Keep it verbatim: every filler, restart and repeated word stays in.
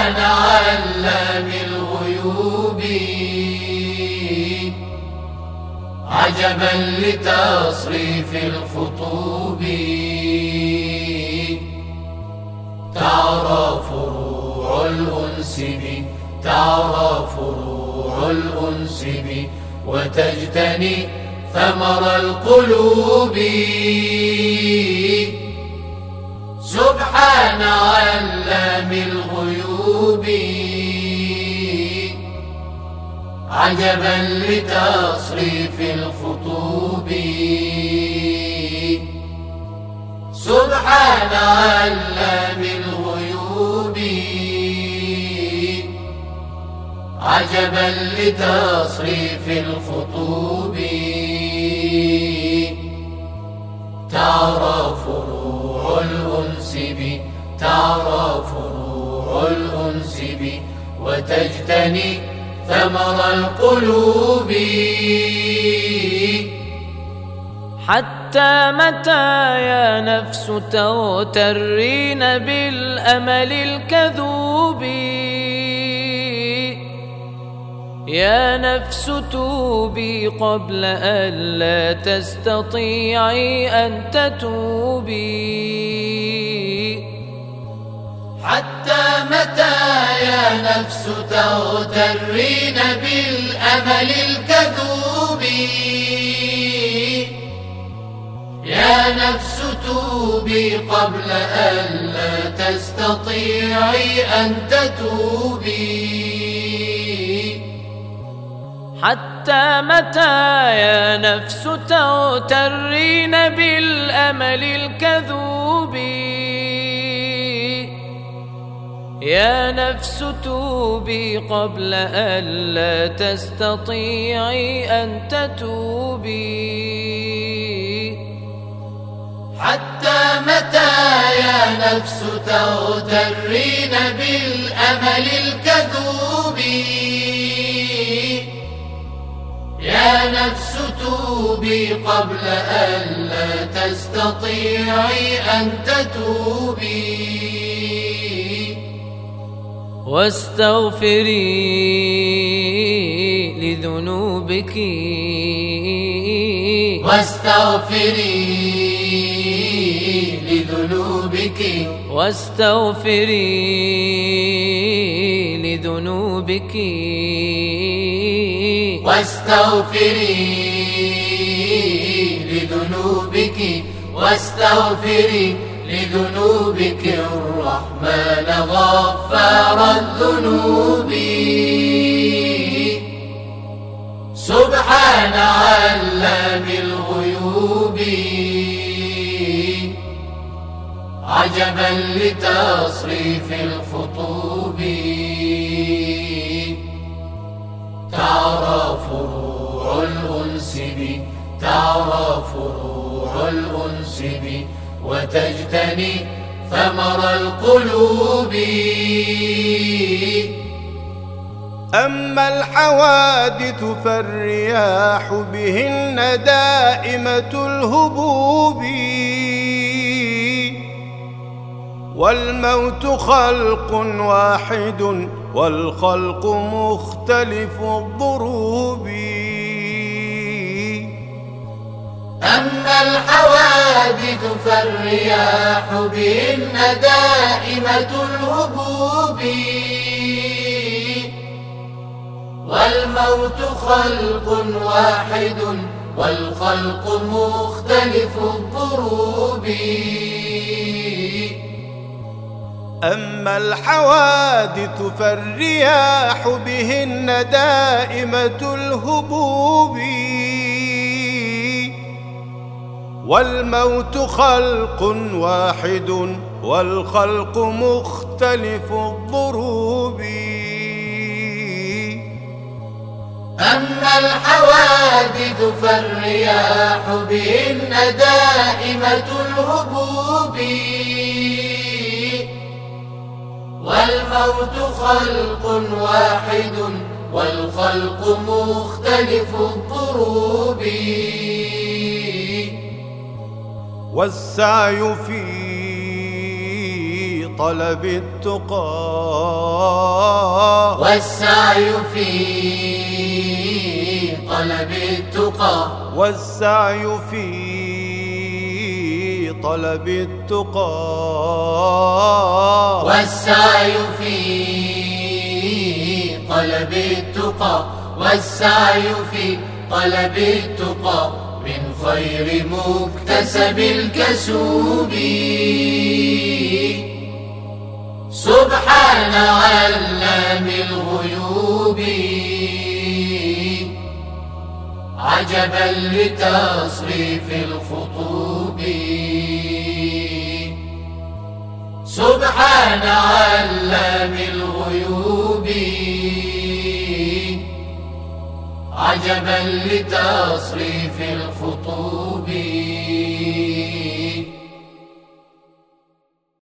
سبحان علام الغيوب عجبا لتصريف الخطوب تعرى فروع الأنس بي تعرى فروع الأنس بي وتجتني ثمر القلوب سبحان علام الغيوب عجبا لتصريف الخطوب سبحان علام الغيوب عجبا لتصريف الخطوب تعرى فروع الأنس بي تعرى فروع الأنس بي وتجتني ثمر القلوب حتى متى يا نفس تغترين بالأمل الكذوب يا نفس توبي قبل أن لا تستطيعي أن تتوبي حتى متى يا نفس تغترين بالأمل الكذوب يا نفس توبي قبل أن لا تستطيعي أن تتوبي حتى متى يا نفس تغترين بالأمل الكذوب يا نفس توبي قبل أن لا تستطيعي أن تتوبي حتى متى يا نفس تغترين بالأمل الكذوب يا نفس توبي قبل أن لا تستطيعي أن تتوبي واستغفري لذنوبك واستغفري لذنوبك واستغفري لذنوبك واستغفري لذنوبك واستغفري لذنوبك الرحمن غفار الذنوب سبحان علام الغيوب عجبا لتصريف الخطوب تعرى فروع الأنس بي تعرى فروع الأنس بي وتجتني ثمر القلوب أما الحوادث فالرياح بهن دائمة الهبوب والموت خلق واحد والخلق مختلف الضروب أما الحوادث فالرياح بهن دائمة الهبوب والموت خلق واحد والخلق مختلف الضروب أما الحوادث فالرياح بهن دائمة الهبوب والموت خلق واحد والخلق مختلف الضروب أما الحوادث فالرياح بهن دائمة الهبوب والموت خلق واحد والخلق مختلف الضروب والسعي في طلب التقى والسعي في طلب التقى والسعي في طلب التقى والسعي في طلب التقى والسعي في طلب التقى من خير مكتسب الكسوب. سبحان علام الغيوب عجبا لتصريف الخطوب. سبحان علام الغيوب عجبا لتصريف الخطوب.